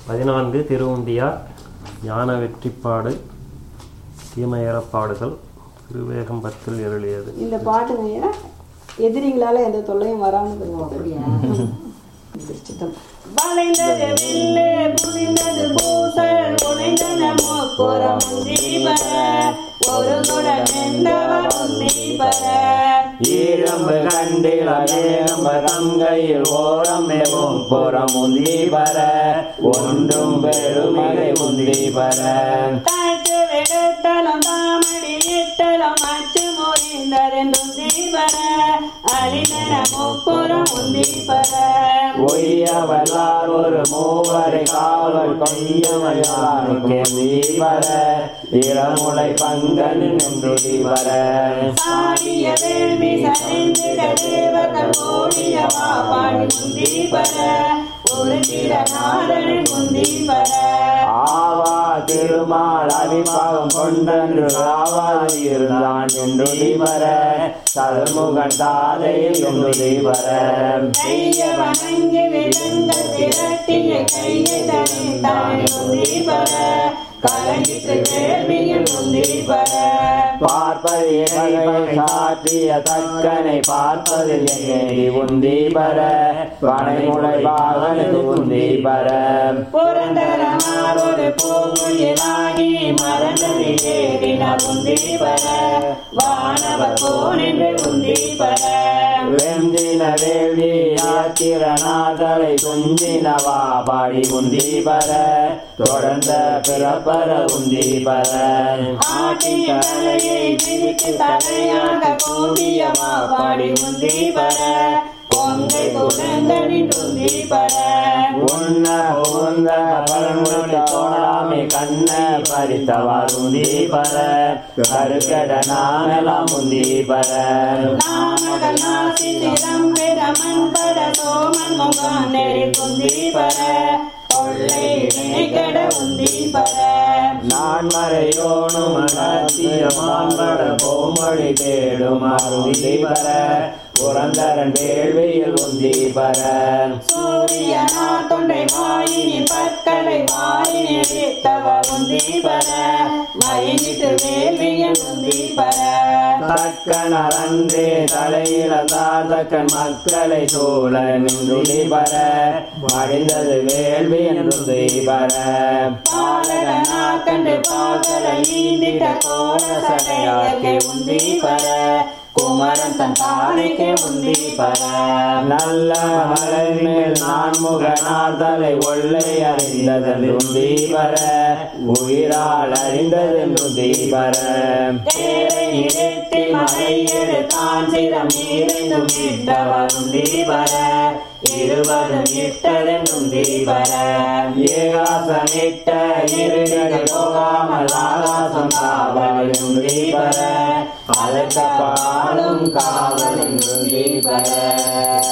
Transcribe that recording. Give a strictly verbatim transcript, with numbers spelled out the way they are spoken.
பதினான்கு திருவுந்தியார் ஞான வெற்றிப்பாடு தீமையறப்பாடுகள் திருவேகம் பத்தில் எழுதியது. இந்த பாட்டுங்க எதிரிங்களால எந்த தொல்லையும் வராமல் வளைந்தது வில்லு புரிந்தது பூசல் உடைந்தன முப்புறம் தீபர ஒரு குடன் என்றவர் தீபர ஈரம்பு கண்டில் அதேரம்ப தங்கையில் ஓரமெவும் புறம் உந்தீபர ஒன்றும் பெருமகை உந்தீபர தாய்க்கு விடுத்தலும் தாமடி இட்டலும் அச்சு முறிந்ததென்றும் தீபர அழிந்தன முப்புறம் உந்தீபர ஒய்யவல்லார் ஒரு மூவரை காவல் கொய்யவல்லாருக்கு தீபர இளமுலை பங்கனின் தீபர சாடிய வேள்வி சரிந்திட தேவர்கள் ஓடிய வாபாடி முந்தீபர ஒரு திறனாரன் முந்தீபர ஆவா திருமால் அவிபாகம் கொண்டன்று ஆவாதி இருந்தான் என்று தீபர சல்முகன் தாதையில் என்று தீபர கைய வணங்கி விழுந்த திரட்டிய கையை தனித்தான் முந்தீபர கலங்கிட்டு வேள்வியில் முந்தீபர பார்ப்பது சாற்றிய தக்கனை பார்ப்பதில் எங்கே உந்தீபர பனைமுளை பாகனுக்கு உந்தீபர புரந்தரனார் ஒரு பூங்குயிலாகி மறந்தது ஏறினார் உந்தீபர வானவர் போனின்று உந்தீபர வெந்தின வேள்வி யாத்திரநாதலை குஞ்சினவா பாடி உந்தீபர தொடர்ந்த பிறப்பர உந்தீபர ஆட்டிய தலையை விரிக்கு தலையாக கூடியவா பாடி உந்தீபர பொங்கை குழந்தனின் உந்தீபர உன்ன உந்த பரமுறை தோழாமை கண்ண பறித்தவார் உந்தீபர கருக்கட நாமெல்லாம் உந்தீபர நாமகள் நாசி திறம் பெறமன் பட சோமன் முகம் நெறி உந்தீபர கொள்ளை நினைக்கட உந்தீபர நான் மறையோனும் அகத்திய மாம்பட போமொழி தேடும் அருந்தீபர புரந்தரன் வேள்வியில் உந்தீபர சூரியனா தொண்டை வாயினி பற்களை வாயினி வித்தவர் உந்தீபர மயினிட்டு வேள்வியில் உந்தீபர தக்கனர் அன்றே தலையிழந்தார் தக்கன் மக்களை சூழ நின்றுதீபர மடிந்தது வேள்வி என்று தீபர பாலகனா கண்டு பால்களை ஈந்திட்ட கோல சடையாக்கே உந்தீபர குமரன் தன் தாரைக்கே உந்தீபர நல்ல மலை மேல் நான் முகநாதலை ஒல்லை அறிந்தது உந்தீபர உயிரால் அறிந்தது தீபர தேரை நிறுத்தி மலையெடு தான் சிரம் நீரிந்தும் இட்டவர் உந்தீபர இருவரும் இட்டதென்றும் தீபர ஏகாசனிட்ட இருகடை போகாமல் ஆகாசம் காவல் தீபர அதற்கப்பாலும் காவல் தீபர.